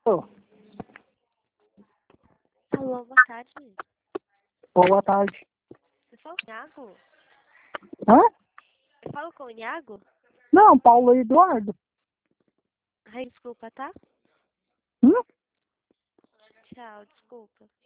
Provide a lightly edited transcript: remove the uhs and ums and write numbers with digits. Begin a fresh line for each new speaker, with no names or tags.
Ô,
Alô, boa tarde.
boa tarde.
Eu falo com o Iago?
Hã?
Eu falo com o Iago?
Não, Paulo Eduardo.
Ai, desculpa, tá?
Hum?
Tchau, desculpa.